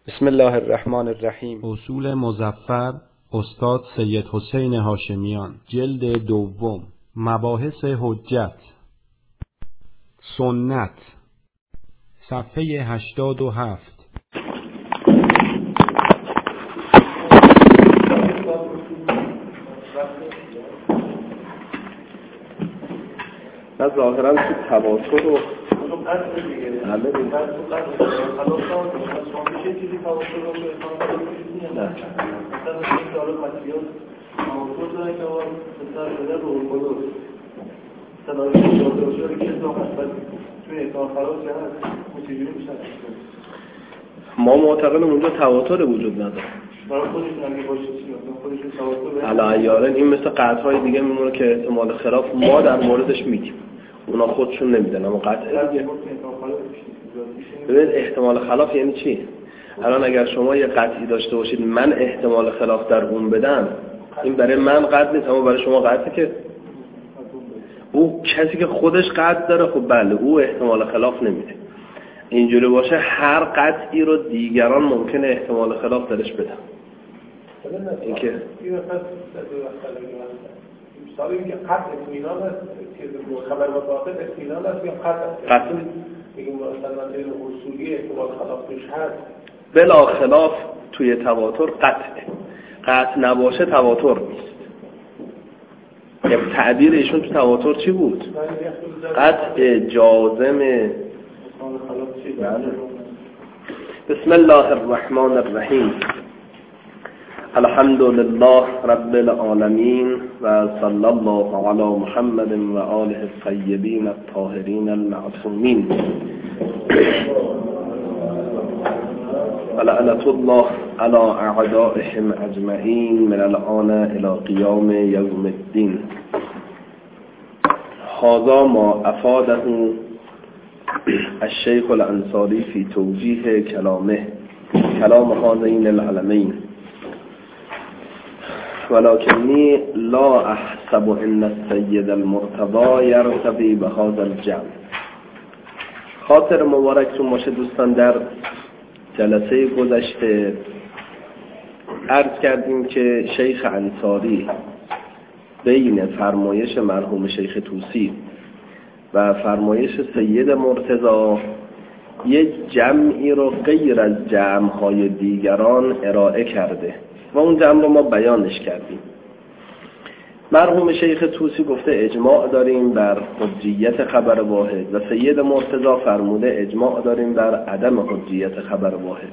بسم الله الرحمن الرحیم. اصول مظفر استاد سید حسین هاشمیان، جلد دوم. مباحث حجت. سنت، صفحه 87. من ظاهرا تو تواتر و ما معتقدیم اونجا تواتر وجود نداره. علیارن این مثل قطعهای دیگه میمونه که احتمال خلاف ما در موردش میدیم، اونا خودشون نمیدن، اما قطعه دیگه. ببینید احتمال خلاف یعنی چی؟ الان اگر شما یه قطعی داشته باشید من احتمال خلاف در اون بدم، این برای من قطع نیست اما برای شما قطعه. که او کسی که خودش قطع داره خب بله او احتمال خلاف نمیده. اینجوری باشه هر قطعی رو دیگران ممکنه احتمال خلاف درش بدن. اینکه مثلا اینکه قطع اطمینان است که خبر متواتر اطمینان است یا قطع میگیم مثلا دلیل اصولی احتمال خلاف توش هست. بلا خلاف توی تواتر قطع نباشه تواتر نیست. یعنی تعبیر ایشون تو تواتر چی بود؟ قطع جازم. بسم الله الرحمن الرحیم. الحمد لله رب العالمین و صلی الله علی محمد و آله الطیبین الطاهرین المعصومین و لعنة الله علی اعدائهم اجمعین من الآن الی قیام یوم الدین. هذا ما افاده الشیخ الانصاری فی توجیه کلام هذین العلمین، ولكنی لا احسب ان السید المرتضی یرتقی بهذا الجمع. خاطر مبارکتون باشه دوستان، در جلسه گذشته عرض کردیم که شیخ انصاری بین فرمایش مرحوم شیخ طوسی و فرمایش سید مرتضی یک جمعی رو غیر از جمع‌های دیگران ارائه کرده و اون جمع رو ما بیانش کردیم. مرحوم شیخ طوسی گفته اجماع داریم بر حجیت خبر واحد و سید مرتضی فرموده اجماع داریم بر عدم حجیت خبر واحد.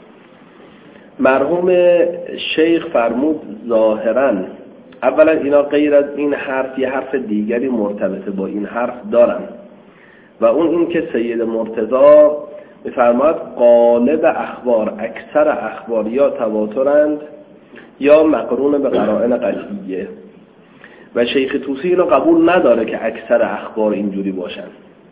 مرحوم شیخ فرمود ظاهراً اولا اینا غیر از این حرف یه حرف دیگری مرتبط با این حرف دارن و اون این که سید مرتضی می‌فرماید غالب اخبار، اکثر اخبار یا تواترند یا مقرون به قرائن قطعیه و شیخ طوسی اینو قبول نداره که اکثر اخبار اینجوری باشن.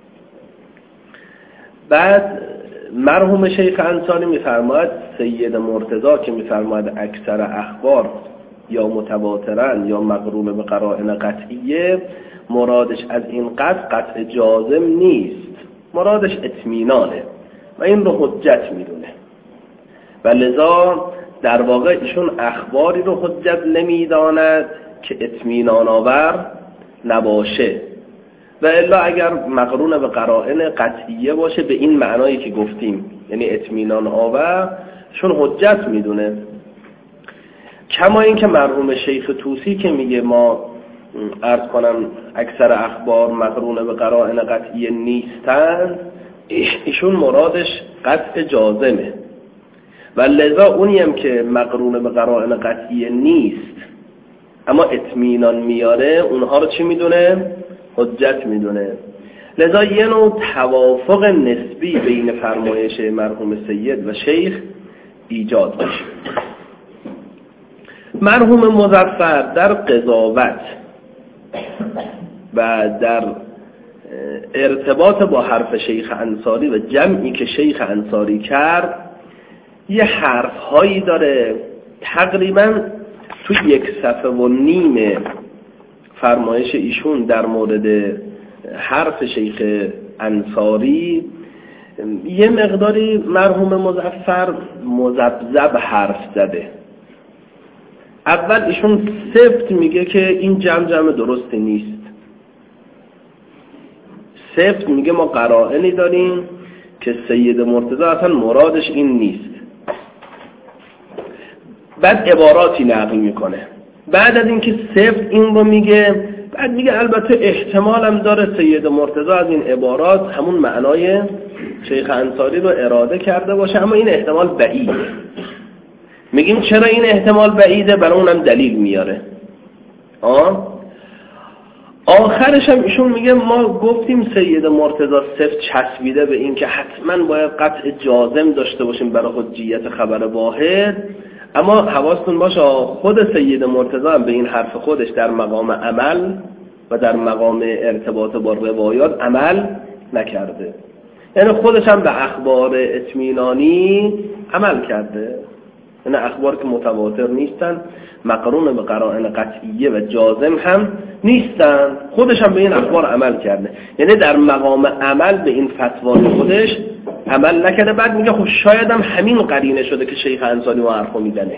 بعد مرحوم شیخ انصاری می‌فرماید سید مرتضی که می‌فرماید اکثر اخبار یا متواترن یا مقرون به قرائن قطعیه، مرادش از این قطع جازم نیست، مرادش اطمینانه و این رو حجت میدونه و لذا در واقع ایشون اخباری رو حجت نمیداند که اطمینان آور نباشه و الا اگر مقرون به قرائن قطعیه باشه به این معنایی که گفتیم یعنی اطمینان آور چون حجت میدونه. کما این که مرحوم شیخ طوسی که میگه ما عرض کنم اکثر اخبار مقرون به قرائن قطعیه نیستن، ایشون مرادش قطع جازمه و لذا اونیم که مقرون به قرائن قطعیه نیست اما اطمینان میاره اونها رو چی میدونه؟ حجت میدونه. لذا یه نوع توافق نسبی بین فرمایش مرحوم سید و شیخ ایجاد میشه. مرحوم مظفر در قضاوت و در ارتباط با حرف شیخ انصاری و جمعی که شیخ انصاری کرد یه حرفهایی داره تقریبا تو 1.5 صفحه فرمایش ایشون در مورد حرف شیخ انصاری یه مقداری مرحوم مظفر مذبذب حرف زده. اول ایشون سفت میگه که این جمع درستی نیست. سفت میگه ما قرائنی داریم که سید مرتضی اصلا مرادش این نیست. بعد عباراتی نقل میکنه. بعد از اینکه سفت این رو میگه، بعد میگه البته احتمالم داره سید مرتضی از این عبارات همون معنای شیخ انصاری رو اراده کرده باشه، اما این احتمال بعیده. میگیم چرا این احتمال بعیده؟ برای اونم دلیل میاره. آخرش هم ایشون میگه ما گفتیم سید مرتضی سفت چسبیده به این که حتما باید قطع جازم داشته باشیم برای حجیت خبر واحد، اما حواستون باشه خود سید مرتضی هم به این حرف خودش در مقام عمل و در مقام ارتباط با روایات عمل نکرده. یعنی خودش هم به اخبار اطمینانی عمل کرده، یعنی اخبار که متواتر نیستن، مقرون به قرائن قطعیه و جازم هم نیستن، خودش هم به این اخبار عمل کرده. یعنی در مقام عمل به این فتوای خودش عمل نکرده. بعد میگه خب شاید هم همین قرینه شده که شیخ انصاری و حرفو میزنه.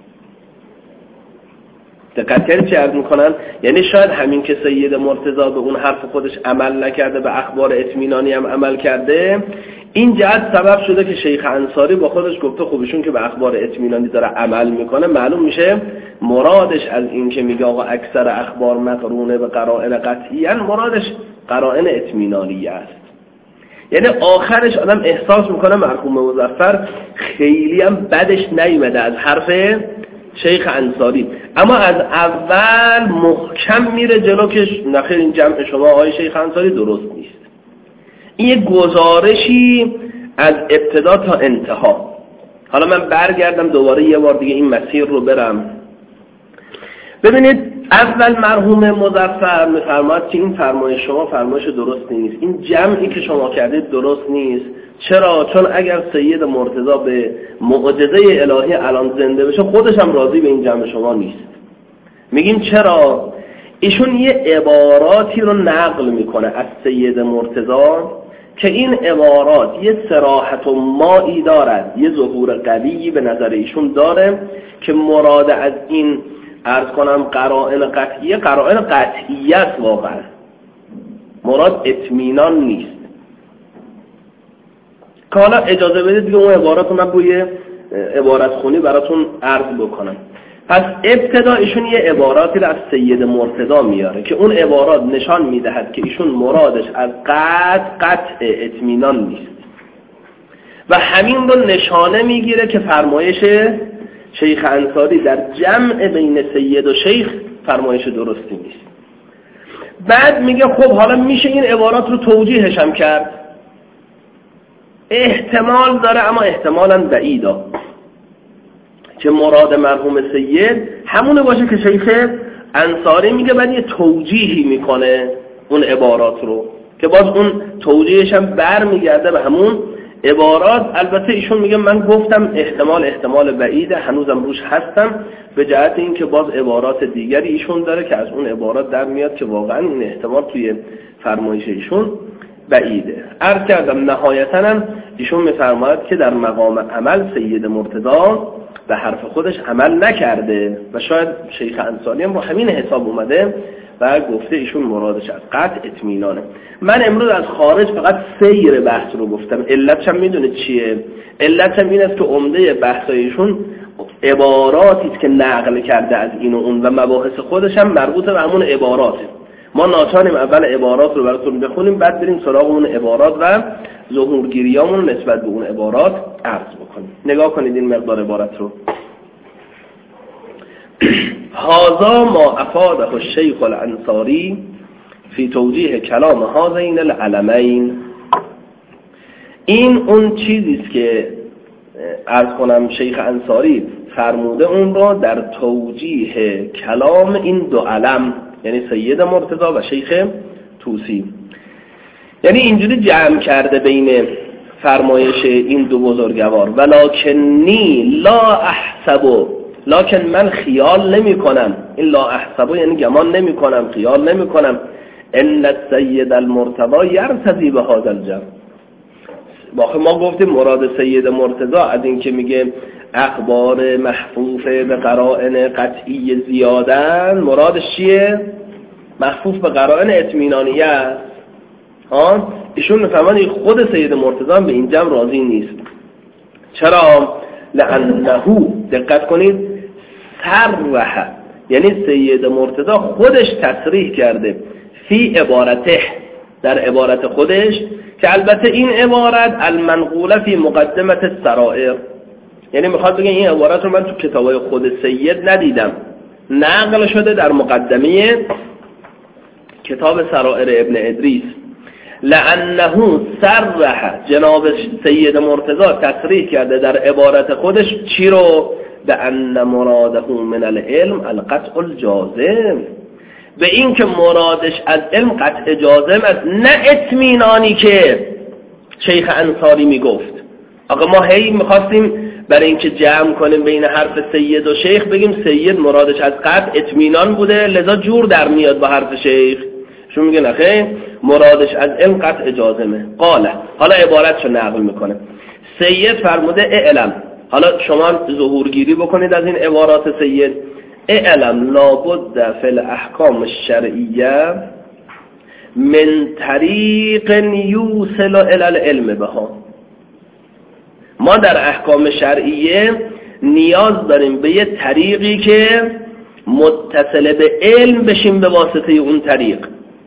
دقت کردید چه عرض میکنن؟ یعنی شاید همین که سید مرتضی به اون حرف خودش عمل نکرده، به اخبار اطمینانی هم عمل کرده، این جهت سبب شده که شیخ انصاری با خودش گفته خوبشون که به اخبار اطمینانی داره عمل میکنه، معلوم میشه مرادش از این که میگه آقا اکثر اخبار مقرونه به قرائن قطعی، مرادش قرائن اطمینانی است. یعنی آخرش آدم احساس میکنه مرحوم مظفر خیلی هم بدش نیومده از حرف شیخ انصاری، اما از اول محکم میره جلو که نخیر این جمع شما آقای شیخ انصاری درست نیست. این یک گزارشی از ابتدا تا انتها. حالا من برگردم دوباره یه بار دیگه این مسیر رو برم. ببینید اول مرحوم مظفر میفرماد که این فرمایش شما فرمایش درست نیست، این جمعی که شما کردید درست نیست. چرا؟ چون اگر سید مرتضی به معجزه الهی الان زنده بشه خودش هم راضی به این جمع شما نیست. میگیم چرا؟ ایشون یه عباراتی رو نقل میکنه از سید مرتضی که این عبارات یه صراحت و مایی دارد، یه ظهور قوی به نظر ایشون داره که مراد از این عرض کنم قرائن قطعیه، قرائن قطعیت واقعا مراد اطمینان نیست. که حالا اجازه بدید که اون عبارات رو من بوی عبارت خونی براتون عرض بکنم. پس ابتدا ایشون یه عباراتی رو از سید مرتضی میاره که اون عبارات نشان میدهد که ایشون مرادش از قطع اطمینان نیست و همین رو نشانه میگیره که فرمایش شیخ انصاری در جمع بین سید و شیخ فرمایش درستی نیست. بعد میگه خب حالا میشه این عبارات رو توجیهش هم کرد، احتمال داره اما احتمالاً بعیده که مراد مرحوم سید همونه باشه که شیخ انصاری میگه. بعد یه توجیهی میکنه اون عبارات رو که باز اون توجیهش هم برمیگرده به همون عبارات. البته ایشون میگه من گفتم احتمال بعیده، هنوزم روش هستم، به جهت این که باز عبارات دیگری ایشون داره که از اون عبارات در میاد که واقعا این احتمال توی فرمایش ایشون بعیده. عرض کردم نهایتاً هم ایشون میفرماید که در مقام عمل سید مرتضی به حرف خودش عمل نکرده و شاید شیخ انصاری هم با همین حساب اومده و گفته ایشون مرادش از قطع اطمینانه. من امروز از خارج فقط سیر بحث رو گفتم. علتش هم میدونید چیه؟ علتش هم این است که عمده بحثایشون عباراتی است که نقل کرده از این و اون و مباحث خودش هم مربوط به همون عباراته. ما ناچاریم اول عبارات رو براتون بخونیم، بعد بریم سراغ اون عبارات و ظهورگیریامون نسبت به اون عبارات عرض بکنیم. نگاه کنید این مقدار عبارت رو. هذا ما افاده الشیخ الانصاری فی توجیه کلام هذین العلمین. این اون چیزی است که عرض کنم شیخ انصاری فرموده اون رو در توجیه کلام این دو علم، یعنی سید مرتضی و شیخ طوسی. یعنی اینجوری جمع کرده بین فرمایش این دو بزرگوار. ولکنی لا احسب، لکن من خیال نمی کنم، این لا احسب یعنی گمان نمی کنم، خیال نمی کنم، ان السید المرتضی یرتضی به هذا الجمع، ما گفتیم مراد سید مرتضی از این که میگه اخبار محفوف به قرائن قطعی زیادن، مرادش چیه؟ محفوف به قرائن اطمینانیه است. ایشون میفهمن خود سید مرتضی به این جمع راضی نیست. چرا؟ لأنه، دقت کنید، صرح، یعنی سید مرتضی خودش تصریح کرده فی عبارته، در عبارت خودش، که البته این عبارت المنقوله فی مقدمه السرائر، یعنی میخواد بگه این عبارت رو من تو کتابای خود سید ندیدم، نقل شده در مقدمه کتاب سرائر ابن ادریس. لأنه صرح، جناب سید مرتضی تصریح کرده در عبارت خودش چی رو؟ بأن مراده من العلم القطع الجازم، به این که مرادش از علم قطع جازم است، نه اطمینانی که شیخ انصاری میگفت. آقا ما هی میخواستیم برای اینکه جمع کنیم بین حرف سید و شیخ بگیم سید مرادش از قطع اطمینان بوده، لذا جور در میاد با حرف شیخ. شو میگه نخیر، مرادش از علم قطع جازمه. قاله، حالا عبارتشو نقل میکنه. سید فرموده اعلم، حالا شما ظهورگیری بکنید از این عبارات سید. اعلم لابد فی الاحکام الشرعیه من طریق یوصل الی العلم بها. ما در احکام شرعیه نیاز داریم به یه طریقی که متصل به علم بشیم به واسطه اون طریق،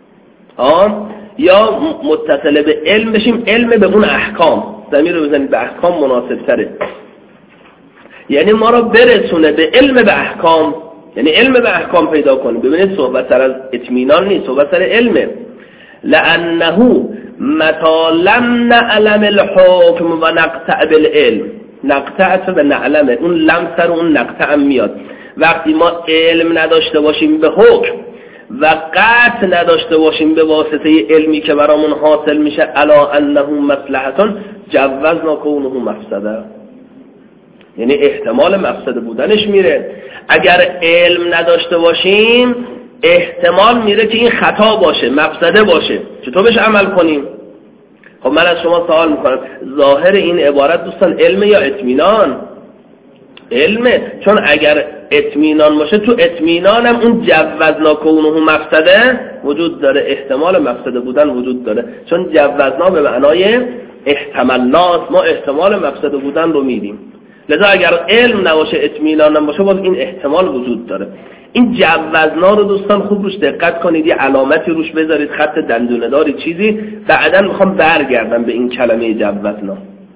یا متصل به علم بشیم، علم به اون احکام. ضمیر رو بزنید به احکام مناسب تره، یعنی ما رو برسونه به علم به احکام، یعنی علم به احکام پیدا کنیم. ببینید صحبت سر از اطمینان نیست، صحبت سر علمه. لأنه متى لم نعلم الحکم و نقطع بالعلم، نقطع به نعلمه، اون لم سر اون نقطع میاد. وقتی ما علم نداشته باشیم به حکم و قطع نداشته باشیم به واسطه علمی که برامون حاصل میشه الا انه مصلحتون جوزنا کونه مفسده، یعنی احتمال مفسده بودنش میره. اگر علم نداشته باشیم احتمال میره که این خطا باشه، مفسده باشه، چطور بهش عمل کنیم؟ خب من از شما سوال میکنم، ظاهر این عبارت دوستان علم یا اطمینان؟ علمه، چون اگر اطمینان باشه تو اطمینانم اون جوزنا کونه مفسده وجود داره، احتمال مفسده بودن وجود داره، چون جوزنا به معنای احتمالناس، ما احتمال مفسده بودن رو میدیم. لذا اگر علم نباشه اطمینان نباشه باز این احتمال وجود داره. این جوزنا رو دوستان خوب روش دقت کنید، یه علامتی روش بذارید، خط دندونه داری چیزی، بعداً میخوام برگردم به این کلمه جوزنا.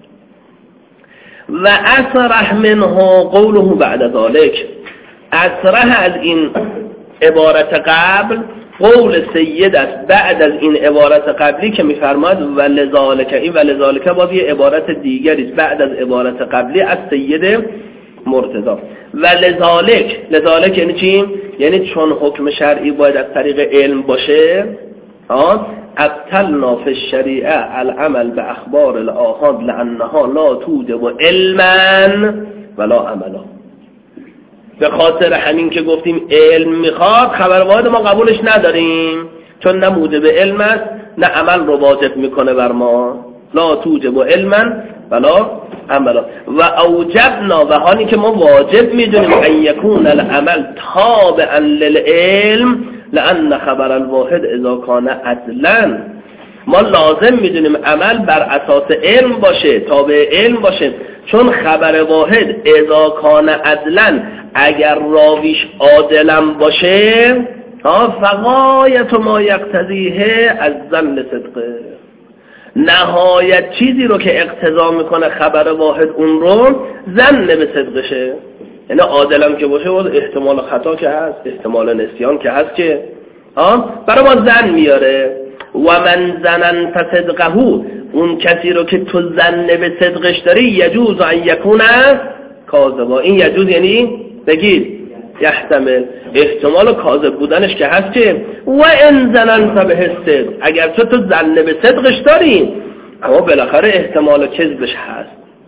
و اصرح منه قوله بعد ذلك، اصرح از این عبارت قبل قول سید است بعد از این عبارت قبلی که میفرماد ولذالک. این ولذالک باز یه عبارت دیگری است بعد از عبارت قبلی از سید مرتضی. ولذالک، لذالک یعنی چی؟ یعنی چون حکم شرعی باید از طریق علم باشه، ابطلنا فی الشریعه العمل به اخبار الآحاد لانها لا توجب علما ولا عملا. به خاطر همین که گفتیم علم میخواد، خبر واحد ما قبولش نداریم، چون نه موجب علم است نه عمل رو واجب میکنه بر ما. لا توجب علما ولا عملا. و اوجبنا، و حالی که ما واجب میدونیم ان یکون العمل تابعا للعلم لان خبر الواحد اذا کان عدلا، ما لازم میدونیم عمل بر اساس علم باشه، تابع علم باشه، چون خبر واحد اذا کان عدلا، اگر راویش عادلم باشه، فغایت ما یقتضیه از ظن صدقه، نهایت چیزی رو که اقتضا میکنه خبر واحد اون رو ظن به صدقشه. یعنی عادلم که باشه باز احتمال خطا که هست، احتمال نسیان که هست، که برای ما ظن میاره. و من ظننت صدقه، اون کسی رو که تو ظن به صدقش داری، یجوز ان یکون کاذبا. این یجوز یعنی بگید یحتمل، احتمال کاذب بودنش که هست، که و ان ظننت به صدق، اگر تو ظن به صدقش داری اما بالاخره احتمال کذبش هست.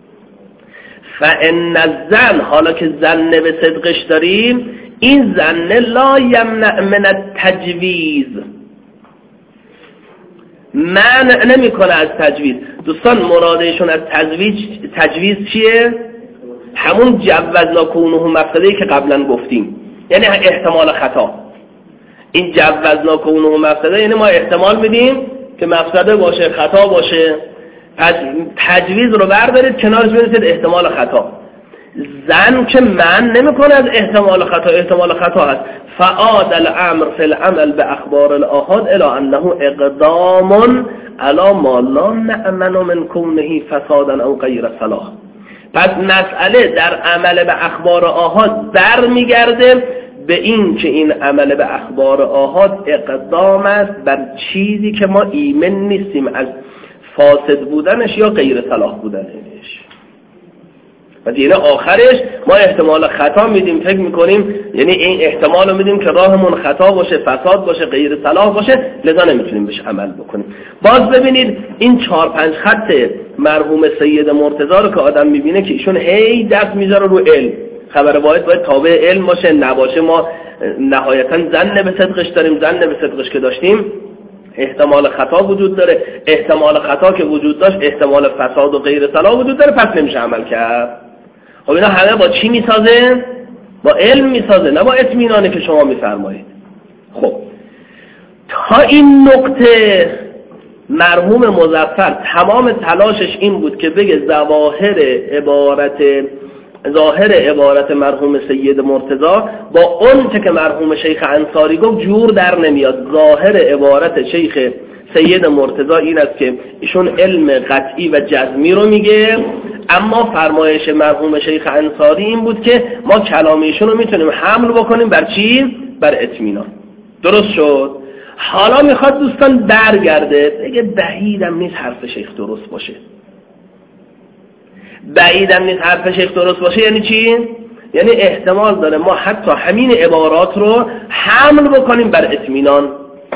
فان الظن، حالا که ظن به صدقش داریم، این ظن لا یمنع من التجویز، منع نمیکنه از تجویز. دوستان مرادشون از تجویز چیه؟ همون جوزنا کونه مفسده‌ای که قبلا گفتیم، یعنی احتمال خطا. این جوزنا کونه مفسده یعنی ما احتمال میدیم که مفسده باشه، خطا باشه، پس تجویز رو بردارید کنارش بنویسید احتمال خطا. زن که من نمیکنه از احتمال خطا، احتمال خطا هست. فعاد الامر فی العمل به اخبار الاحاد الی انه اقدام علی ما لا نأمن من کونه فسادا او غیر صلاح. پس مسئله در عمل به اخبار آحاد در میگرده به این که این عمل به اخبار آحاد اقدام است بر چیزی که ما ایمن نیستیم از فاسد بودنش یا غیر صلاح بودنش. و دیگه آخرش ما احتمال خطا میدیم، فکر میکنیم یعنی این احتمال رو میدیم که راهمون خطا باشه، فساد باشه، غیر صلاح باشه، لذا نمیتونیم بهش عمل بکنیم. باز ببینید این 4-5 خط مرحوم سید مرتضی رو که آدم میبینه که ایشون هی دست میذاره رو علم، خبر باید تابع علم باشه، نباشه ما نهایتا ظن به صدقش داریم، ظن به صدقش که داشتیم احتمال خطا وجود داره، احتمال خطا که وجود داشت احتمال فساد و غیر صلاح وجود داره، پس نمیشه عمل کرد. خب اینا همه با چی میسازه؟ با علم میسازه، نه با اطمینانی که شما میفرمایید. خب تا این نقطه مرحوم مظفر تمام تلاشش این بود که بگه ظاهر عبارت مرحوم سید مرتضی با اون که مرحوم شیخ انصاری گفت جور در نمیاد. ظاهر عبارت شیخ سید مرتضی این است که ایشون علم قطعی و جزمی رو میگه، اما فرمایش مرحوم شیخ انصاری این بود که ما کلام ایشون رو میتونیم حمل بکنیم بر چی؟ بر اطمینان. درست شد؟ حالا میخواد دوستان برگرده بگه بعیدم نیست حرف شیخ درست باشه. بعیدم نیست حرف شیخ درست باشه یعنی چی؟ یعنی احتمال داره ما حتی همین عبارات رو حمل بکنیم بر اطمینان.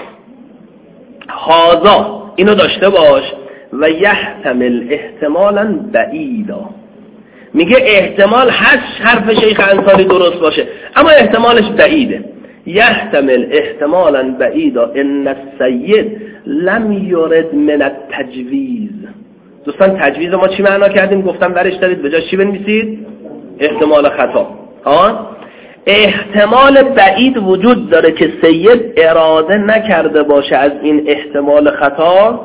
هازا اینو داشته باش و یحتمل احتمالا بعیدا. میگه احتمال هست حرف شیخ انصاری درست باشه اما احتمالش بعیده. یحتمل احتمالا بعیدا ان السید لم یرد من التجویز. دوستان تجویز ما چی معنا کردیم؟ گفتم برش دارید به جای چی بنویسید؟ احتمال خطا. احتمال بعید وجود داره که سید اراده نکرده باشه از این احتمال خطا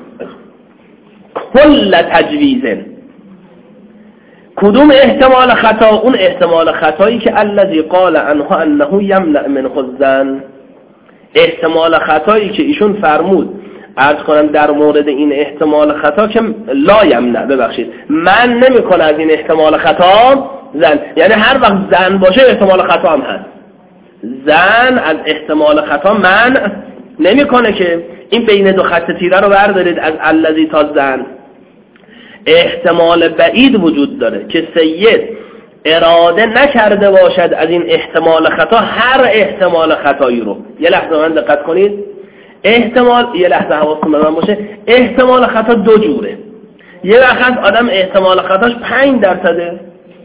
کل تجویزن. کدوم احتمال خطا؟ اون احتمال خطایی که الذی قال عنه انه یمنع من الظن. احتمال خطایی که ایشون فرمود، عرض کنم در مورد این احتمال خطا که لا یمنع، ببخشید من نمیکنه از این احتمال خطا زن، یعنی هر وقت زن باشه احتمال خطا هم هست. زن از احتمال خطا منع نمیکنه که این بین دو خط تیره رو بردارید از الذی تا زن. احتمال بعید وجود داره که سید اراده نکرده باشد از این احتمال خطا هر احتمال خطایی رو. یه لحظه من دقت کنید. احتمال، یه لحظه حواستون به من باشه، احتمال خطا دو جوره. یه وقت آدم احتمال خطاش 5%،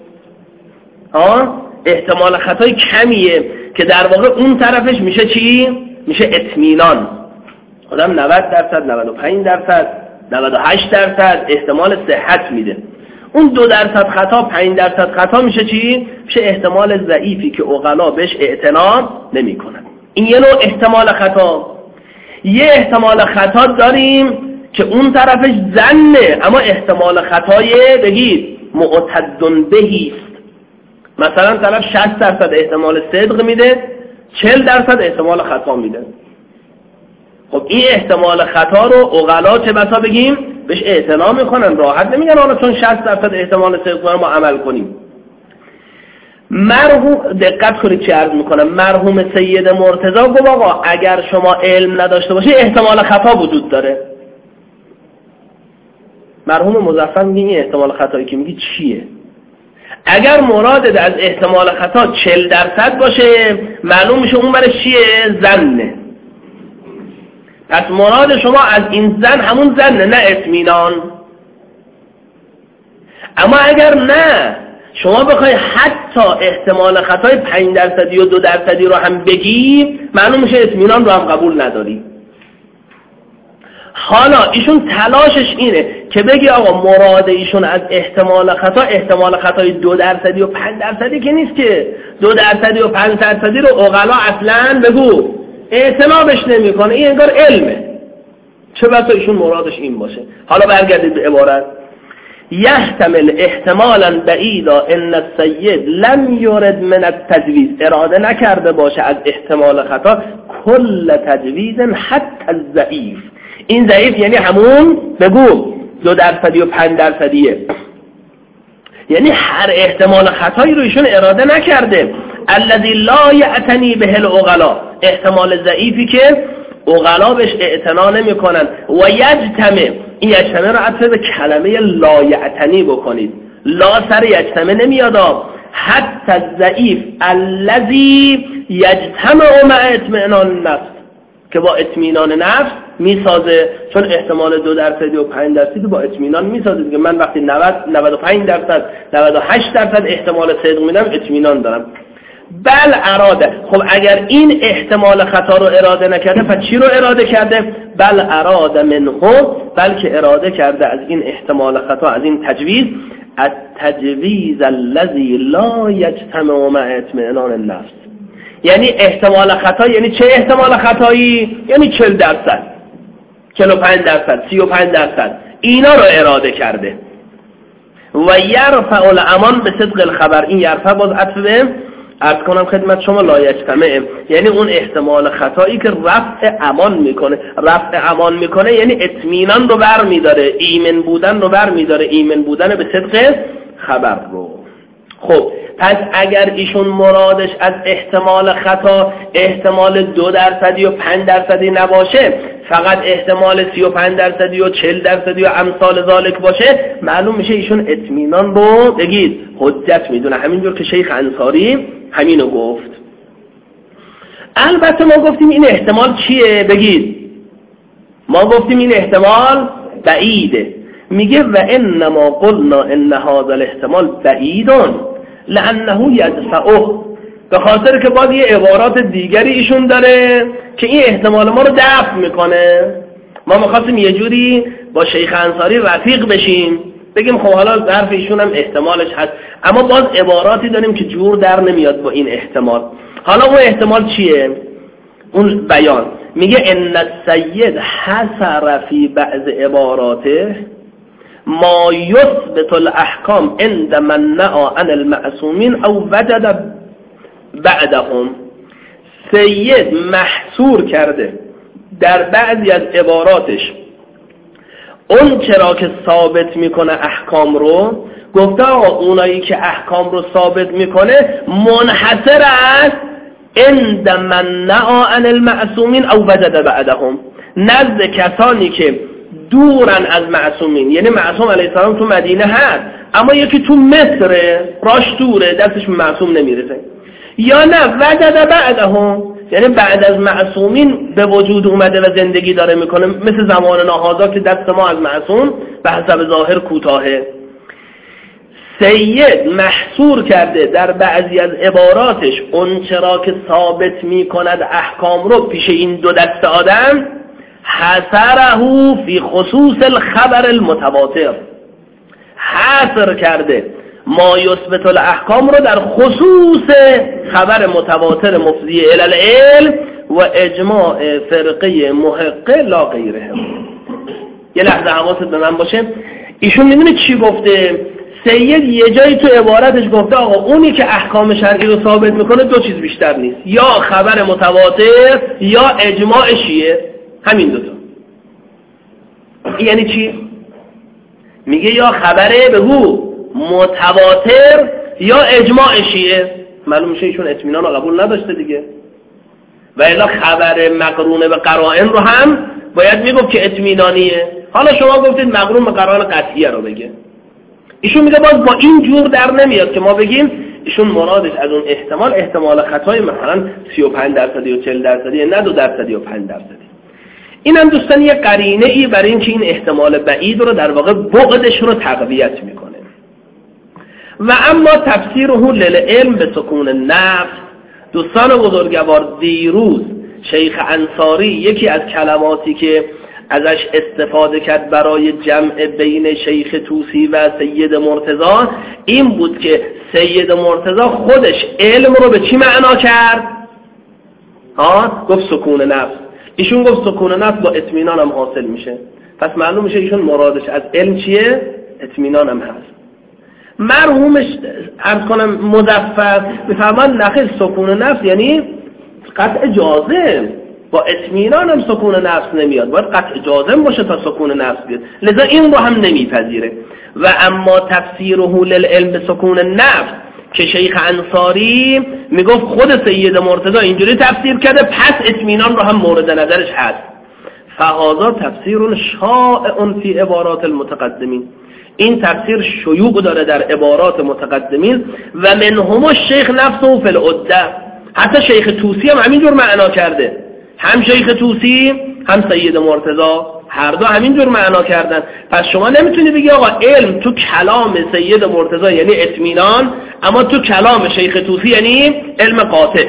احتمال خطای کمیه که در واقع اون طرفش میشه چی؟ میشه اطمینان. آدم 90%، 95%، 98% احتمال صحت میده. اون 2% خطا، 5% خطا میشه چی؟ میشه احتمال ضعیفی که عقلا بهش اعتنا نمیکنن. این یه نوع احتمال خطا. یه احتمال خطا داریم که اون طرفش ظنه اما احتمال خطای بگید معتدن بهی. مثلا طرف 60% احتمال صدق میده، 40% احتمال خطا میده. خب این احتمال خطا رو عقلا چه بسا بگیم بهش اعتنا میکنن، راحت نمیگن حالا چون 60% احتمال صدق ما عمل کنیم. مرحوم دقت کنید چه عرض میکنم، مرحوم سید مرتضی گفت آقا اگر شما علم نداشته باشی احتمال خطا وجود داره. مرحوم مظفر میگه این احتمال خطایی که میگی چیه؟ اگر مرادت از احتمال خطا 40% باشه معلوم میشه اون برای چیه؟ ظنه. پس مراد شما از این ظن همون ظنه، نه اطمینان. اما اگر نه شما بخوای حتی احتمال خطای 5% و 2% رو هم بگی معلوم میشه اطمینان رو هم قبول نداری. حالا ایشون تلاشش اینه که بگی آقا مراد ایشون از احتمال خطا، احتمال خطای 2% و 5% که نیست که 2% و 5% رو عقلا اصلا بگو اعتنابش نمی کنه، این انگار علمه. چه بسا ایشون مرادش این باشه. حالا برگردید به عبارت. یحتمل احتمالا بعیدا ان السید لم یرد من التجویز، اراده نکرده باشه از احتمال خطا کل تجویز حتی الضعیف. این ضعیف یعنی همون بگو 2% و 5%، یعنی هر احتمال خطایی رو ایشون اراده نکرده. الذی لا یعتنی به العقلا، احتمال ضعیفی که عقلا بهش اعتنا نمی‌کنن. و یجتمع، این یجتمع رو عطف به کلمه لا یعتنی بکنید، لا سر یجتمع نمیاد، حتی ضعیف الذی یجتمع مع اطمئنان النفس، که با اطمینان نفس میسازه. چون احتمال 2% و 5% با اطمینان میسازه دیگه. من وقتی 95% 98% احتمال صدق میدم اطمینان دارم. بل اراده، خب اگر این احتمال خطا رو اراده نکرده پس چی رو اراده کرده؟ بل اراده منه، بلکه اراده کرده از این احتمال خطا، از این تجویز، التجویز الذی لا یجتمع مع اطمئنان النفس. یعنی احتمال خطا یعنی چه احتمال خطایی؟ یعنی 40%، 45%، 35%، اینا رو اراده کرده. و یرفع الامان به صدق الخبر، این یرفع باز عطفه عرض کنم خدمت شما لا یجتمع، یعنی اون احتمال خطایی که رفع امان میکنه. رفع امان میکنه یعنی اطمینان رو بر میداره، ایمن بودن رو بر میداره، ایمن بودن به صدق خبر رو. خب پس اگر ایشون مرادش از احتمال خطا احتمال 2% و 5% نباشه، فقط احتمال 35% و 40% و امثال ذالک باشه، معلوم میشه ایشون اطمینان رو بگید حجت میدونه، همینجور که شیخ انصاری همینو گفت. البته ما گفتیم این احتمال چیه؟ بگید. ما گفتیم این احتمال بعیده. میگه و انما قلنا ان هذا الاحتمال بعیدون لانه یدفعه، به خاطر که باز یه عبارات دیگری ایشون داره که این احتمال ما رو دفع میکنه. ما میخواستیم یه جوری با شیخ انصاری رفیق بشیم، بگیم خب حالا ظرف ایشون هم احتمالش هست، اما باز عباراتی داریم که جور در نمیاد با این احتمال. حالا اون احتمال چیه؟ اون بیان میگه ان السید حسر فی بعض عباراته ما یثبت الاحکام عند من نهى عن المعصومین او وجد بعدهم. سید محصور کرده در بعضی از عباراتش اون چرا که ثابت میکنه احکام رو، گفته آقا اونایی که احکام رو ثابت میکنه منحصر است عند من نهى عن المعصومین او وجد بعدهم، نزد کسانی که دورن از معصومین، یعنی معصوم علیه السلام تو مدینه هست اما یکی تو مصر راش دوره دستش به معصوم نمیرسه، یا نه وجد بعدهم، یعنی بعد از معصومین به وجود اومده و زندگی داره میکنه، مثل زمان ناهازا که دست ما از معصوم به حسب ظاهر کوتاهه. سید محصور کرده در بعضی از عباراتش اون چرا که ثابت میکند احکام رو پیش این دو دست آدم، حصره فی خصوص الخبر المتواتر، حصر کرده ما یثبت الاحکام رو در خصوص خبر متواتر مفضی الی العلم و اجماع فرقه محقه لا غیره. یه لحظه حواست به من باشه، ایشون میدونه چی گفته؟ سید یه جایی تو عبارتش گفته آقا اونی که احکام شرعی رو ثابت میکنه دو چیز بیشتر نیست، یا خبر متواتر یا اجماع شیعه، همین دوتا. یعنی چی؟ میگه یا خبره بگو متواتر یا اجماع شیعه. معلوم میشه ایشون اطمینان رو قبول نداشته دیگه، و الا خبر مقرون به قرائن رو هم باید میگفت که اطمینانیه. حالا شما گفتید مقرون به قرائن قطعیه رو بگه، ایشون میگه باز با این جور در نمیاد که ما بگیم ایشون مرادش از اون احتمال خطای مثلا 35% یا 40% نه 2% یا 5%. اینم دوستان یه قرینه ای برای این که این احتمال بعید رو در واقع بعدش رو تقویت میکنه. و اما تفسیره للعلم به سکون النفس، دوستان بزرگوار دیروز شیخ انصاری یکی از کلماتی که ازش استفاده کرد برای جمع بین شیخ طوسی و سید مرتضی این بود که سید مرتضی خودش علم رو به چی معنا کرد؟ گفت سکون نفس. ایشون گفت سکون نفس با اطمینان هم حاصل میشه. پس معلوم میشه ایشون مرادش از علم چیه؟ اطمینان هم هست. مرحومش عرض کنم مظفر میفرمان نخیر سکون نفس یعنی قطع جازم، با اطمینان هم سکون نفس نمیاد، باید قطع جازم باشه تا سکون نفس بیاد، لذا این رو هم نمیپذیره. و اما تفسیره للعلم به سکون نفس که شیخ انصاری میگفت خود سید مرتضی اینجوری تفسیر کرده، پس اطمینان رو هم مورد نظرش هست. فهذا تفسیر شائع فی عبارات المتقدمین، این تفسیر شیوع داره در عبارات متقدمین. و منهم الشیخ نفسه فی العده، حتی شیخ طوسی هم همینجور معنا کرده، هم شیخ طوسی هم سید مرتضی هر دو همینجور معنا کردن. پس شما نمیتونی بگی آقا علم تو کلام سید مرتضی یعنی اطمینان، اما تو کلام شیخ طوسی یعنی علم قاطع.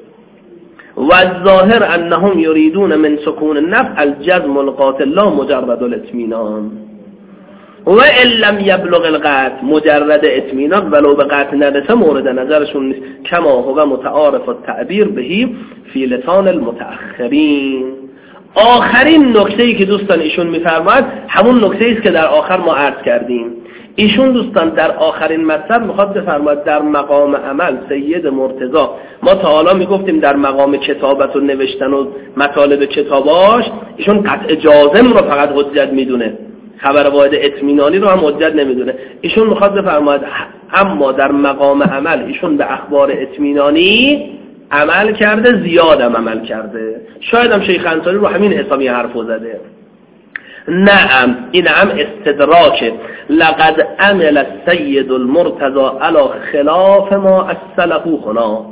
و الظاهر انهم یریدون من سکون النفس الجزم القاطع لا مجرد الاطمینان و ان لم یبلغ القطع، مجرد اطمینان ولو به قطع نرسه مورد نظرشون نیست. کما هو متعارف التعبیر بهی فی لسان المتأخرین. آخرین نکته‌ای که دوستان ایشون می‌فرماید همون نکته‌ای است که در آخر ما عرض کردیم. ایشون دوستان در آخرین مطلب میخواد بفرماید در مقام عمل سید مرتضی، ما تا حالا میگفتیم در مقام کتابت و نوشتن و مطالب کتاباش ایشون قطع جازم رو فقط حجت میدونه، خبر واحد اطمینانی رو هم حجت نمیدونه. ایشون میخواد بفرماید اما در مقام عمل ایشون به اخبار اطمینانی عمل کرده، زیادم عمل کرده. شاید هم شیخ انصاری رو همین حسابی حرفو زده. نعم، این هم استدراکه. لقد عمل السید المرتضی علی خلاف ما السلف هنا،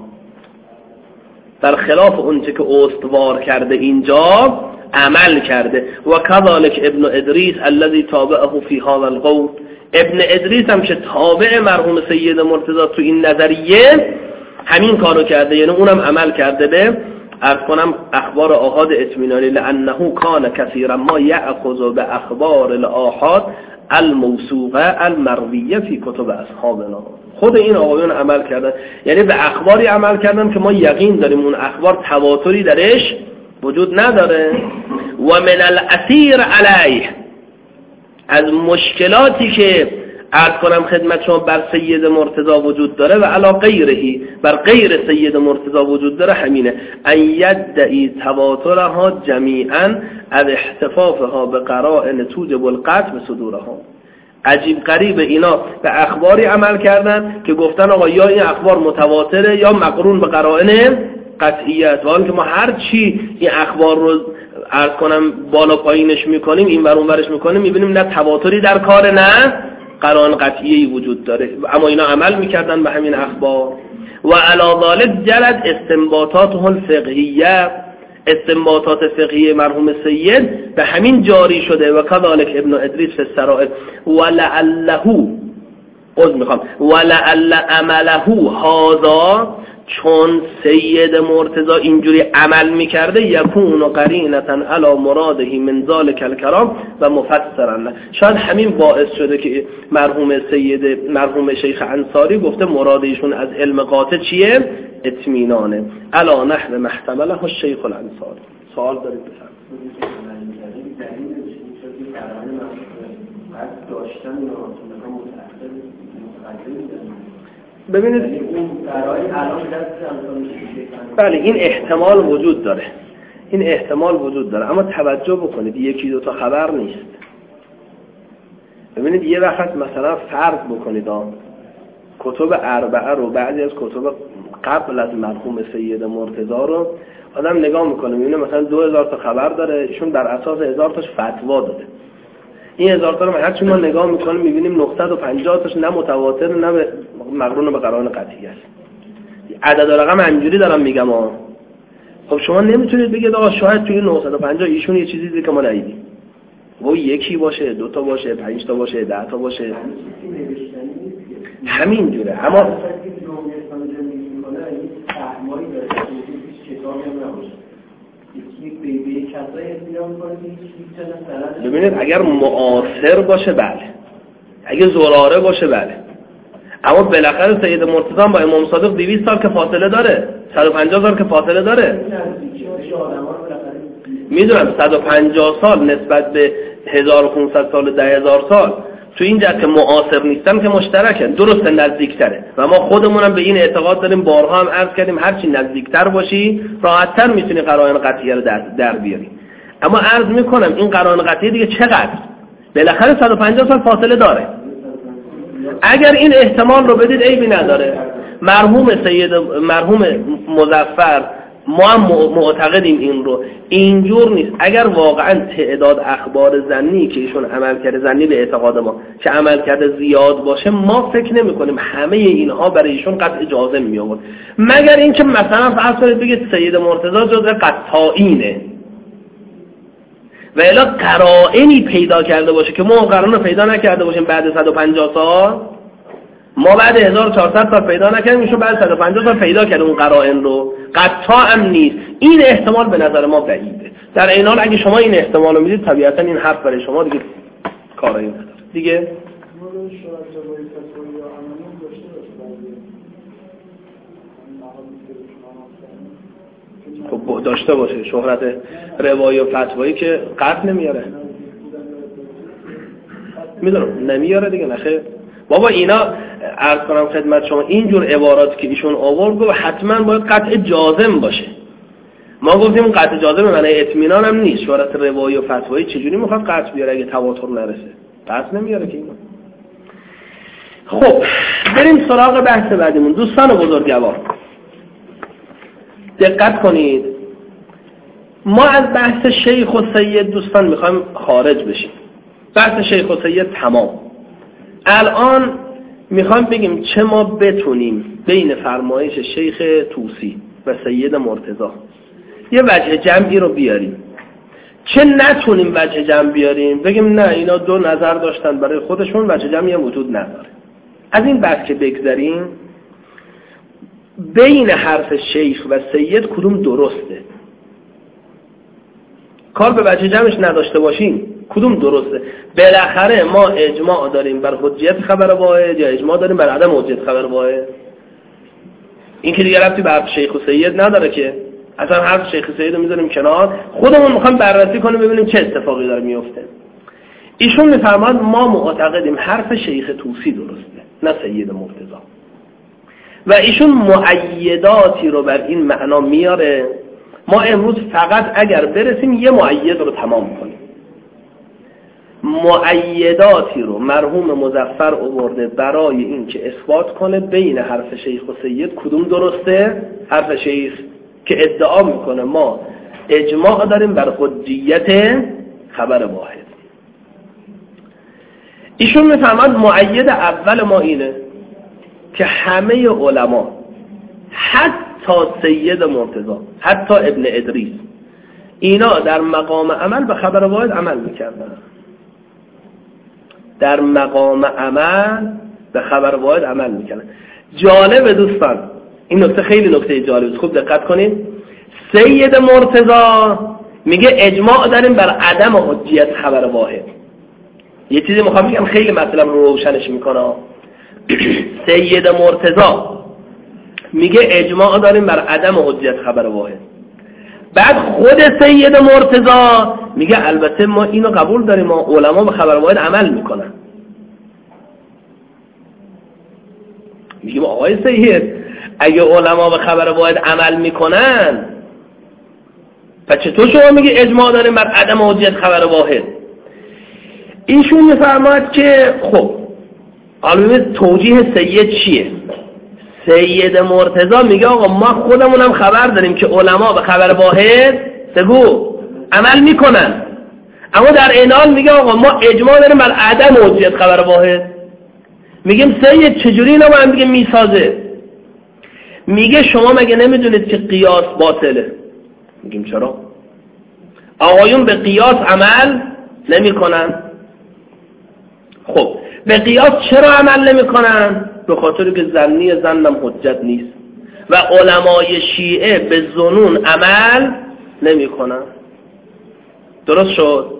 در خلاف اونچه که استوار کرده اینجا عمل کرده. و کذالک ابن ادریس الذي تابعه فی هذا القول، ابن ادریس هم که تابع مرحوم سید مرتضی تو این نظریه همین کارو کرده، یعنی اونم عمل کرده به عرض کنم اخبار آحاد اطمینانی. لانه کان کثیرا ما یأخذ به اخبار الآحاد الموثوقه المرویه فی کتب اصحابنا. خود این آقایون عمل کردن، یعنی به اخباری عمل کردن که ما یقین داریم اون اخبار تواتری درش وجود نداره. و من الاسیر علیه، از مشکلاتی که عرض کنم خدمت شما بر سید مرتضی وجود داره و علا غیرهی، بر غیر سید مرتضی وجود داره، همینه ان یدعی تواترها جمیعا از احتفافها به قرائن توجب القطع به صدورها. عجیب غریب اینا به اخباری عمل کردن که گفتن آقا یا این اخبار متواتره یا مقرون به قرائن قطعیت، و که ما هر چی این اخبار رو عرض کنم بالا پایینش میکنیم، این ور اون ورش میکنیم، میبینیم نه تواتری در کار نه قرائن قطعیه‌ای وجود داره، اما اینا عمل میکردن به همین اخبار. و علی ذلک جلد استنباطاته الفقهیه، استنباطات فقهی مرحوم سید به همین جاری شده. و کذالک ابن ادریس فی السرائر ولعل عمله هذا، چون سید مرتضی اینجوری عمل میکرده، یکون قرینتا علی مراده من ذلک الکلام و مفسرا، شاید همین باعث شده که مرحوم شیخ انصاری گفته مرادشون از علم قاطع چیه؟ اطمینانه. علی نحو محتمله الشیخ الانصاری. سوال دارید بفرمایید. ببینید بله این احتمال وجود داره، این احتمال وجود داره، اما توجه بکنید یکی دو تا خبر نیست. ببینید یه وقت مثلا فرض بکنید کتب اربعه رو، بعضی از کتب قبل از مرحوم سید مرتضی رو آدم نگاه میکنه، میبینه مثلا 2000 تا خبر داره، ایشون بر اساس 1000 تاش فتوا داده. این 1000 تا رو هرچی ما نگاه میکنیم میبینیم 950 تاش نه متواتر نه مقرون به قرائن قطعی است. عدد و رقم همینجوری دارم میگم خب شما نمیتونید بگید آقا شاید توی 950 ایشون یه چیزی دیگه که ما ندیدیم، و یکی باشه، 2 تا باشه، 5 تا باشه، 10 تا باشه، همینجوره. اما ببینید اگر معاصر باشه بله، اگه زراره باشه بله، اما بالاخره سید مرتضی با امام صادق 200 سال که فاصله داره، 150 سال که فاصله داره. میدونم 150 سال نسبت به 1500 سال 10000 سال تو این جهت که معاصر نیستن که مشترکه، درست نزدیکتره و ما خودمونم به این اعتقاد داریم، بارها هم عرض کردیم هرچی نزدیکتر باشی راحت‌تر میتونی قرائن قطعیه رو در بیاری. اما عرض میکنم این قرائن قطعیه دیگه چقدر؟ بالاخره 150 سال فاصله داره. اگر این احتمال رو بدید عیبی نداره. مرحوم مظفر ما هم معتقدیم این رو، اینجور نیست. اگر واقعا تعداد اخبار ظنی که ایشون عمل کرده، ظنی به اعتقاد ما که عمل کرده زیاد باشه، ما فکر نمی کنیم همه اینها برای ایشون قطع جازم می آورد، مگر اینکه مثلا فرض کنید بگید سید مرتضی جزء قطاعینه و الا قرائنی پیدا کرده باشه که ما قرائن رو پیدا نکرده باشیم بعد 150 سال، ما بعد 1400 سال پیدا نکردیم، ایشون بعد 150 سال پیدا کرده اون قرائن رو، قطعا هم نیست. این احتمال به نظر ما بعیده. در این حال اگه شما این احتمال رو میدید طبیعتا این حرف برای شما دیگه کاری نداره دیگه. خب داشته باشه شهرت روایی و فتوایی که قطع نمیاره، میدونم نمیاره دیگه. نخیر بابا اینا عرض کنم خدمت شما اینجور عبارات که ایشون آورد گفت حتما باید قطع جازم باشه. ما گفتیم قطع جازم معنی اطمینان هم نیست. شهرت روایی و فتوایی چجوری میخواد قطع بیاره اگه تواتر نرسه؟ قطع نمیاره که اینا. خب بریم سراغ بحث بعدیمون. دوستان بزرگوار دقت کنید، ما از بحث شیخ و سید دوستان میخوایم خارج بشیم. بحث شیخ و سید تمام. الان میخوام بگیم چه ما بتونیم بین فرمایش شیخ طوسی و سید مرتضی یه وجه جمعی رو بیاریم، چه نتونیم وجه جمع بیاریم بگیم نه اینا دو نظر داشتن برای خودشون، وجه جمعی هم وجود نداره. از این بحث که بگذریم، بین حرف شیخ و سید کدوم درسته؟ کار به وجه جمعش نداشته باشیم کدوم درسته؟ بالاخره ما اجماع داریم بر حجیت خبر واحد یا اجماع داریم بر عدم حجیت خبر واحد؟ این که دیگه ربطی به حرف شیخ و سید نداره که، اصلا حرف شیخ و سید رو میذاریم کنار، خودمون میخوایم بررسی کنیم ببینیم چه اتفاقی داره میفته. ایشون میفرماد ما معتقدیم حرف شیخ طوسی درسته نه سید مرتضی، و ایشون مؤیداتی رو بر این معنا میاره. ما امروز فقط اگر برسیم یه مؤید رو تمام کنیم. مؤیداتی رو مرحوم مظفر آورده برای این که اثبات کنه بین حرف شیخ و سید کدوم درسته. حرف شیخ که ادعا میکنه ما اجماع داریم بر حجیت خبر واحد. ایشون میفهمد مؤید اول ما اینه که همه علما حتی سید مرتضی، حتی ابن ادریس، اینا در مقام عمل به خبر واحد عمل میکردن. در مقام عمل به خبر واحد عمل میکنن. جالب دوستان، این نکته خیلی نکته جالب است، خوب دقت کنید. سید مرتضی میگه اجماع داریم بر عدم حجیت خبر واحد. یه چیزی میخوام بگم خیلی مطلب رو روشنش میکنه. سید مرتضی میگه اجماع داریم بر عدم حجیت خبر واحد. بعد خود سید مرتضی میگه البته ما اینو قبول داریم، ما علما به خبر واحد عمل میکنن. میگیم آقای سید اگه علما به خبر واحد عمل میکنن پس چطور شما میگه اجماع داریم بر عدم حجیت خبر واحد؟ ایشون میفرماید که خب حالا توجیه سید چیه؟ سید مرتضی میگه آقا ما خودمونم خبر داریم که علما به خبر واحد بگو عمل میکنن، اما در این حال میگه آقا ما اجماع داریم بر عدم حجیت خبر واحد. میگیم سید چجوری اینا با هم دیگه میسازه؟ میگه شما مگه نمیدونید که قیاس باطله؟ میگیم چرا؟ آقایون به قیاس عمل نمیکنن. خب به قیاس چرا عمل نمیکنن؟ به خاطر که ظنی ظنم حجت نیست و علمای شیعه به ظنون عمل نمیکنن. درست شد؟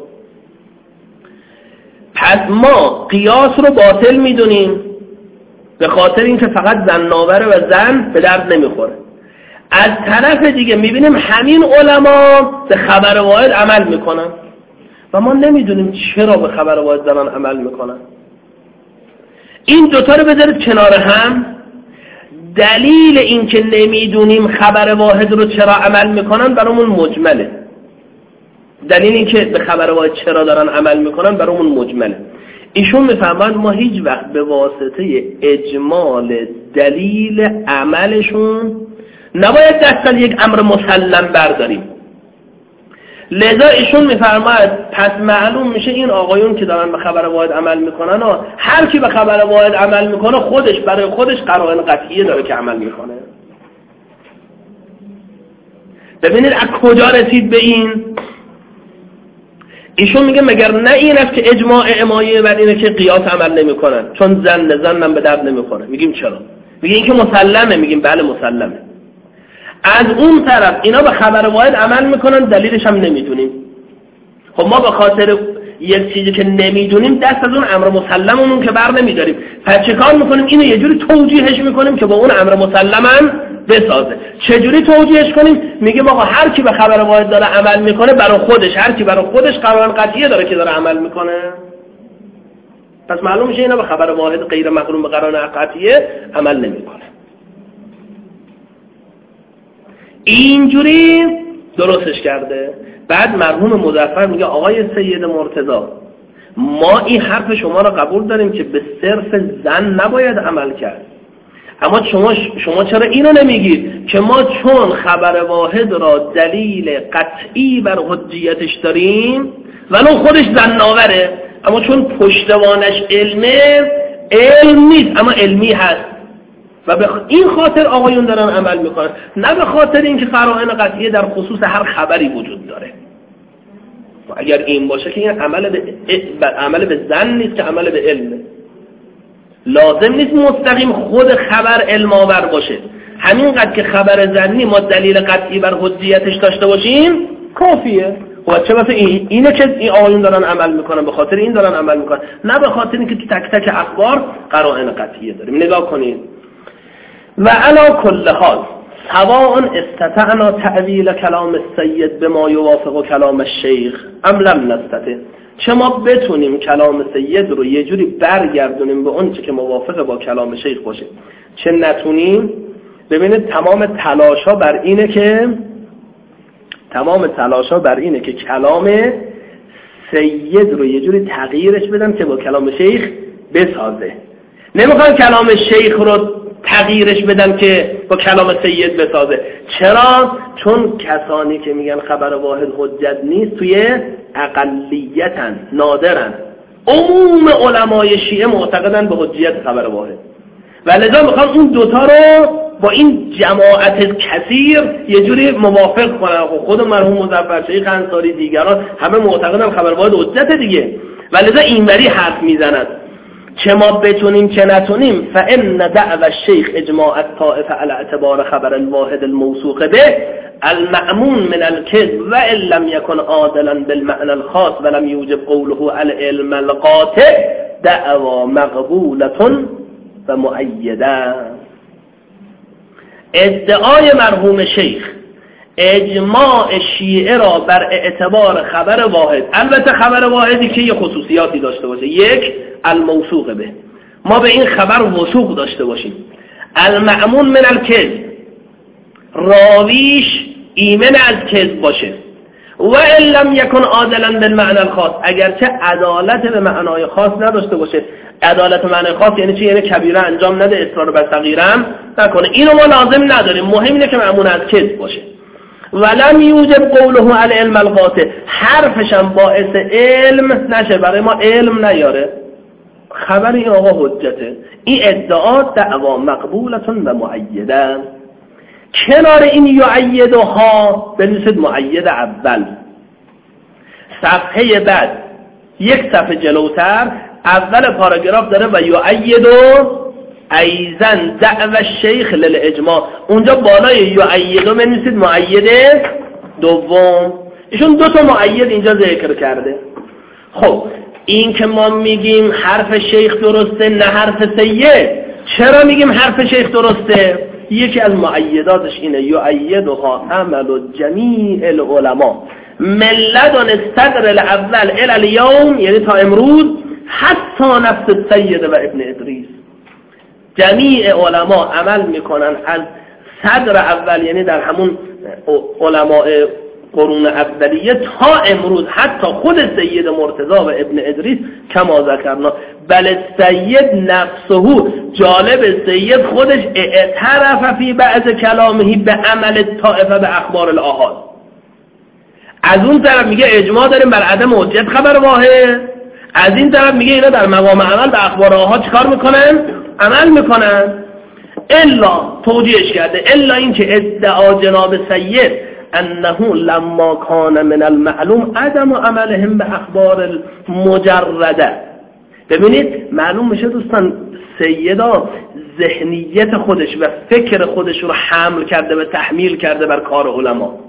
پس ما قیاس رو باطل میدونیم به خاطر اینکه فقط زناوره و زن به درد نمیخوره. از طرف دیگه میبینیم همین علما به خبر واحد عمل میکنن و ما نمیدونیم چرا به خبر واحد دارن عمل میکنن. این دوتا رو بذارید کنار هم. دلیل اینکه نمیدونیم خبر واحد رو چرا عمل میکنن برامون مجمله. دلیل اینکه به خبر واحد چرا دارن عمل میکنن برامون مجمله. ایشون میفهمند ما هیچ وقت به واسطه اجمال دلیل عملشون نباید دست یک امر مسلم برداریم. لذا ایشون میفرماید پس معلوم میشه این آقایون که دارن به خبر واحد عمل میکنن هر کی به خبر واحد عمل میکنه خودش برای خودش قرائن قطعیه داره که عمل میکنه. ببینید از کجا رسید به این؟ ایشون میگه مگر نه این است که اجماع امایه بر اینه که قیاس عمل نمیکنن چون زنم به درد نمیخوره. میگیم چرا؟ میگه این که مسلمه. میگیم بله مسلمه. از اون طرف اینا به خبر واحد عمل میکنن دلیلش هم نمیدونیم. خب ما به خاطر یک چیزی که نمیدونیم دست از اون امر مسلممون که بر نمیداریم. پس چه کار میکنیم؟ اینو یه جوری توجیهش میکنیم که با اون امر مسلمم بسازه. چه جوری توجیهش کنیم؟ میگیم آقا هر کی به خبر واحد داره عمل میکنه برای خودش، هر کی برای خودش قرائن قطعیه داره که داره عمل میکنه. پس معلوم میشه اینا به خبر واحد غیر مقرون به قرائن قطعیه عمل نمیکنه. اینجوری درستش کرده. بعد مرحوم مظفر میگه آقای سید مرتضی ما این حرف شما را قبول داریم که به صرف زن نباید عمل کرد، اما شما چرا اینو نمیگید که ما چون خبر واحد را دلیل قطعی بر حجیتش داریم ولو خودش زناوره، اما چون پشتوانش علمه، علم نیست اما علمی هست و به این خاطر آقایون دارن عمل میکنن، نه به خاطر اینکه قرائن قطعیه در خصوص هر خبری وجود داره. و اگر این باشه که این عمل به زن نیست که عمل به علمه. لازم نیست مستقیم خود خبر علم آور باشه. همینقدر که خبر زنی ما دلیل قطعی بر حجیتش داشته باشیم کافیه. و چه واسه اینه که این آقایون دارن عمل میکنن، به خاطر این دارن عمل میکنن، نه به خاطر اینکه تو تک تک اخبار قرائن قطعیه داریم. نگاه کنید. و علی کل حال سواء استطعنا تعویل کلام السید بما یوافق کلام الشیخ ام لم نستطع، چه ما بتونیم کلام سید رو یه جوری برگردونیم به اون چه که موافق با کلام شیخ باشه، چه نتونیم. ببینید تمام تلاشا بر اینه که کلام سید رو یه جوری تغییرش بدن که با کلام شیخ بسازه. نمیخوان کلام شیخ رو تغییرش بدن که با کلام سید بسازه. چرا؟ چون کسانی که میگن خبر واحد حجت نیست توی اقلیتن، نادرن. عموم علمای شیعه معتقدن به حجیت خبر واحد و لذا میخوان اون دوتا رو با این جماعت کثیر یه جوری موافق کنن. خود مرحوم مظفر شیخ انصاری دیگران همه معتقدن خبر واحد حجت دیگه و لذا اینوری حرف میزنن. چه ما بتونیم چه نتونیم فإن دعوى الشيخ اجماع الطائفه على اعتبار خبر الواحد الموثوق به المأمون من الكذب وإن لم يكن عادلا بالمعنى الخاص ولم يوجب قوله العلم القاطع دعوى مقبولة و مؤیده. ادعای مرحوم شیخ اجماع شیعه را بر اعتبار خبر واحد، البته خبر واحدی که یه خصوصیاتی داشته باشه. یک، الموثوق به، ما به این خبر وثوق داشته باشیم. المأمون من الکذب، راویش ایمن از کذب باشه. و ان لم یکن عادلا بالمعنى الخاص، اگرچه عدالت به معنای خاص نداشته باشه. عدالت به معنای خاص یعنی چی؟ یعنی کبیره انجام نده، اصرار بر صغیره هم نکنه. اینو ما لازم نداریم، مهم اینه که مأمون از کذب باشه. ولم یوجب قوله العلم القاطع، حرفش هم باعث علم نشه، برای ما علم نیاره. خبر این آقا حجته. این ادعا دعوا مقبولتون و مؤیده. کنار این یؤیدها بنویسید مؤید اول. صفحه بعد یک صفحه جلوتر اول پاراگراف داره و یؤیدو ایزن دعوی الشیخ للاجماع. اونجا بالای یؤیدو بنویسید مؤید دوم. ایشون دو تا مؤید اینجا ذکر کرده. خب این که ما میگیم حرف شیخ درسته نه حرف سید، چرا میگیم حرف شیخ درسته؟ یکی از مؤیداتش اینه یؤیدها عمل جمیع العلماء من لدن الصدر الاول الی اليوم، یعنی تا امروز، حتی نفس السید و ابن ادریس. جمیع علما عمل میکنن از صدر اول، یعنی در همون علماء قرون اولیه تا امروز، حتی خود سید مرتضی و ابن ادریس کما ذکرنا. بل سید نفسه، جالب، سید خودش اعترف فی بعض کلامه به عمل طائفه به اخبار الاحاد. از اون طرف میگه اجماع داریم بر عدم حجت خبر واحد، از این طرف میگه اینا در مقام عمل به اخبار آحاد چیکار میکنن؟ عمل میکنن. الا توجیهش کرده، الا این که ادعا جناب سید انه لما کان من المعلوم عدم عملهم به اخبار المجرده. ببینید معلوم میشه دوستان سیدا ذهنیت خودش و فکر خودش رو حمل کرده و تحمیل کرده بر کار علما.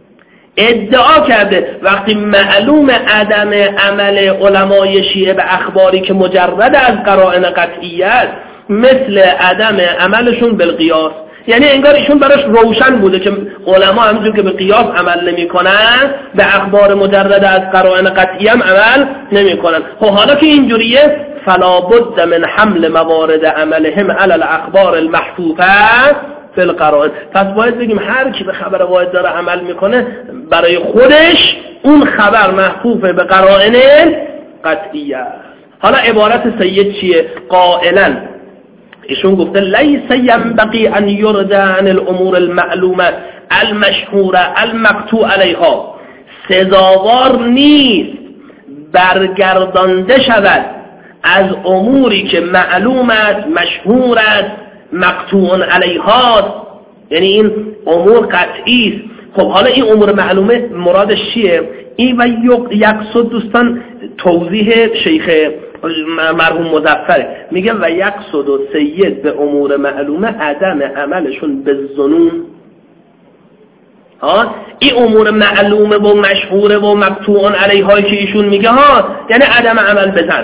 ادعا کرده وقتی معلوم عدم عمل علمای شیعه به اخباری که مجرد از قرائن قطعیت، مثل عدم عملشون بالقیاس، یعنی انگار ایشون براش روشن بوده که علما همونجور که به قیاس عمل نمی کنن به اخبار مجرد از قرائن قطعی هم عمل نمی کنن. خب حالا که اینجوریه فلا بد من حمل موارد عملهم علی الاخبار المحفوظه فی القرائن. پس باید بگیم هر کی به خبر واحد داره عمل میکنه برای خودش اون خبر محفوظه به قرائن قطعیه. حالا عبارت سید چیه؟ قائلا ایشون گفته لیس ینبغی ان یرد عن الامور المعلومه المشهوره المقطوع علیها، سزاوار نیست برگردانده شود از اموری که معلوم است، مشهور است، مقطوع علیها، یعنی این امور قطعی است. خب حالا این امور معلومه مرادش چیه؟ این و یقصد دوستان توضیح شیخ مرحوم مظفر میگه و یقصد و سید به امور معلومه عدم عملشون به ظنون. این امور معلومه و مشهوره و مقطوع علیها که ایشون میگه یعنی عدم عمل بزن.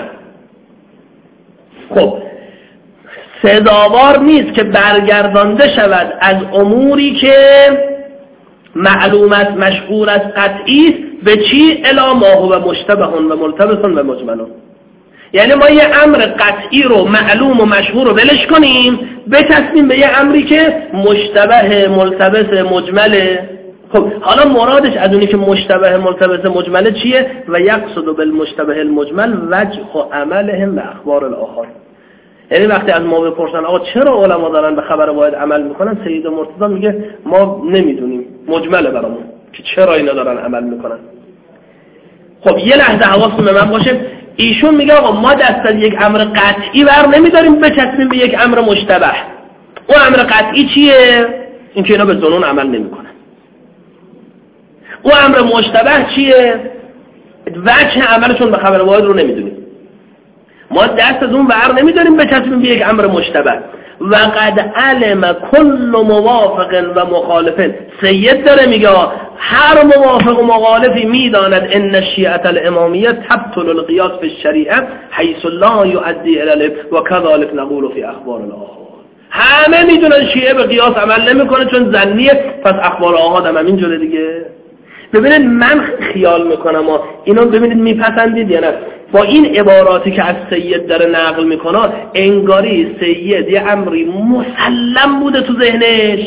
خب سزاوار نیست که برگردانده شود از اموری که معلوم است، مشهور است، قطعی است، به چی؟ الا ما هو مشتبه و ملتبس و مجمل. یعنی ما یه امر قطعی رو معلوم و مشهور رو ولش کنیم بچسبیم به یه امری که مشتبه، ملتبس، مجمله. خب حالا مرادش از اونی که مشتبه، ملتبس، مجمله چیه؟ و یقصد بالمشتبه المجمل وجه عملهم به اخبار الاحاد. یعنی وقتی از ما بپرسن آقا چرا علما دارن به خبر واحد عمل میکنن، سید مرتضی میگه ما نمیدونیم، مجمله برامون که چرا اینا دارن عمل میکنن. خب یه لحظه حواستون به من باشه، ایشون میگه آقا ما دست از یک امر قطعی بر نمیداریم بچسبیم به یک امر مشتبه. اون امر قطعی چیه؟ این که اینا به ظنون عمل نمیکنن. اون امر مشتبه چیه؟ وجه عملشون به خبر واحد رو نمیدونیم. ما دست از اون بر نمیداریم بچسبیم به یک امر مشتبه. و قد علم کل موافق و مخالف. سید داره میگه هر موافق و مخالفی میداند ان الشیعه الامامیه تبطل القیاس فی الشریعه حیث لا یؤدی الی و كذلك نقول فی اخبار الاحاد. همه میدونن شیعه به قیاس عمل نمیکنه چون ظنیه، پس اخبار الاحاد هم اینجوره دیگه. ببینید من خیال میکنم اینو ببینید میپسندید یا نه. با این عباراتی که از سید داره نقل میکنه انگاری سید یه امری مسلم بوده تو ذهنش،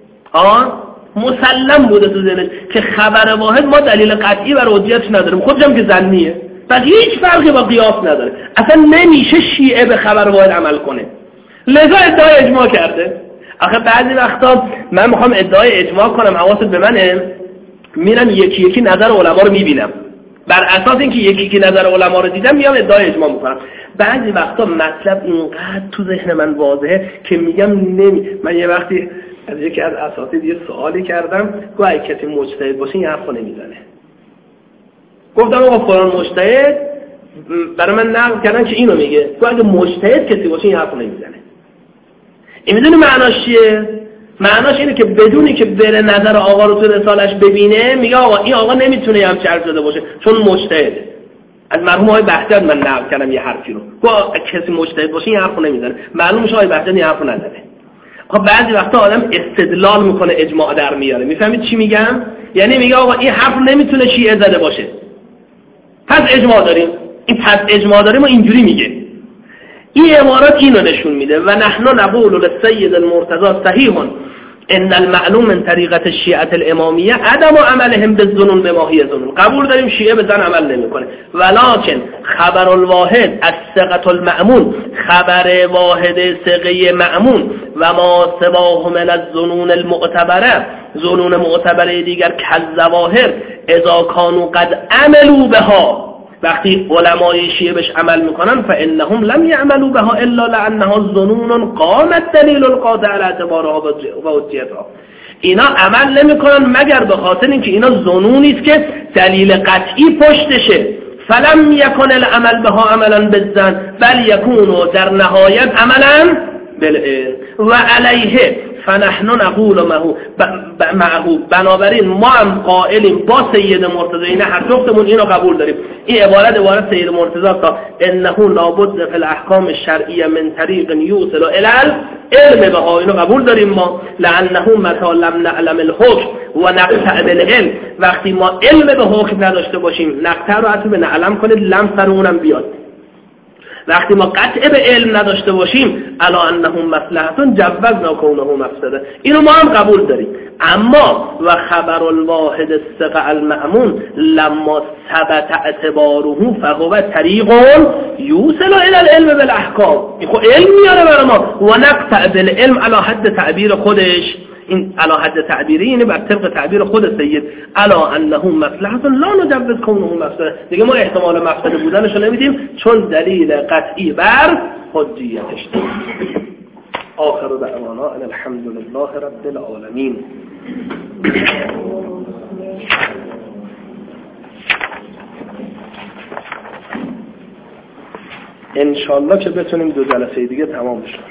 مسلم بوده تو ذهنش که خبر واحد ما دلیل قطعی بر حجیتش نداریم، خودشم که ظنیه، پس هیچ فرقی با قیاس نداره، اصلا نمیشه شیعه به خبر واحد عمل کنه. لذا ادعای اجماع کرده. آخه بعضی وقتا من میخوام ادعای اجماع کنم، حواست به منه، میرم یکی یکی نظر علما رو میبینم، بر اساس اینکه یکی یکی نظر علما رو دیدم میام ادعای اجماع میکنم. بعضی وقتا مطلب اینقدر تو ذهن من واضحه که میگم من یه وقتی از یکی از اساتید یه سوالی کردم، گفت اگه کسی مجتهد باشه این حرفو نمیزنه. گفتم آقا فلان مجتهد برای من نقل کردن که اینو میگه، گفت اگه مجتهد کسی باشه این حرفو نمیزنه. این میدونی معناش چیه؟ معناش اینه که بدونی که بره نظر آقا رو تو رسالش ببینه میگه آقا این آقا نمیتونه هم چرت زده باشه چون مجتهده. از مرحوم آقای بختیار من نقل کردم یه حرفی رو، با کسی مجتهد باشه این حرفو نمیزنه، معلوم میشه آقای بختیار این حرفو نزده. آقا بعضی وقتا آدم استدلال میکنه اجماع در میاره. میفهمید چی میگم؟ یعنی میگه آقا این حرف نمیتونه شیعه زده باشه پس اجماع داریم، این پس اجماع داریم و اینجوری میگه. این عبارات اینو نشون میده و نحن نقول للسید المرتضی صحیح ان المعلوم من طریقت الشیعه الامامیه عدم عملهم بالظنون بما هي ظنون. قبول داریم شیعه به زن عمل نمیکنه، ولکن خبر الواحد الثقه المأمون، خبر واحد ثقه مأمون و ما سواه من الظنون المعتبره، ظنون معتبره دیگر کالظواهر اذا كانوا قد عملوا بها، وقتی علمای شیعه بهش عمل میکنن فانهم لم يعملوا بها الا لانها ظنون قامت دلیل القاطع على اعتبارها و حجیتها. اینا عمل نمیکنن مگر به خاطر اینکه اینا ظنونی است که دلیل قطعی پشتشه. فلم یکن العمل بها عملا بالظن بل یکون در نهایت عملا بالعلم و علیه فنحن نقول معه. بنابراین ما هم قائلیم با سید مرتضی، این هر جفتمون اینو قبول داریم. این عبارت سید مرتضی تا انه لابد فی الاحکام الشرعیه من طریق یوصل الى العلم بها، اینو قبول داریم ما. لانه متى لم نعلم الحکم و نقطع بالعلم، وقتی ما علم به حکم نداشته باشیم، نقطع رو عطف به نعلم کنید لم سر اونم بیاد، وقتی ما قطع به علم نداشته باشیم الا انهم مصلحتون جوزنا کونه مفسده، اینو ما هم قبول داریم. اما و خبر الواحد الثقه المأمون لما ثبت اعتباره فهو طریق یوصل الى العلم بالاحکام، این خب علم میاره برای ما. و نقطع بالعلم علی حد تعبیر خودش، این علی حد تعبیری یعنی بر طبق تعبیر خود سید الا انه مصلحه لا نجوز کونه مفسده، دیگه ما احتمال مفسده بودنش رو نمیدیم چون دلیل قطعی بر حجیتش داریم. آخر دعوانا ان الحمد لله رب العالمین. انشالله که بتونیم 2 جلسه دیگه تمام بشه.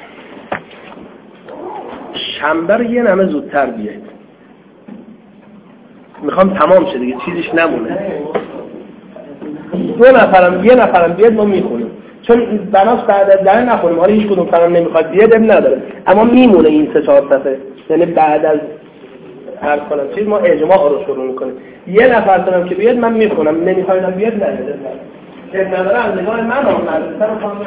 شنبه رو یه نمه زودتر بیاید، میخوام تمام شه دیگه چیزیش نمونه. 2 نفرم یه نفرم بیاد ما میخونیم، چون بناس بعد از در نخونیم، حالا هیچ کدوم فرم نمیخواد بیاد اب نداره، اما میمونه این 3-4 صفحه، یعنی بعد از هر کنم چیز ما اجماع رو شروع میکنیم. یه نفر دارم که بیاد من میخونم، نمیخواید بیاد نمیاد اب نداره. از نگاه من هم نداره سر خواهم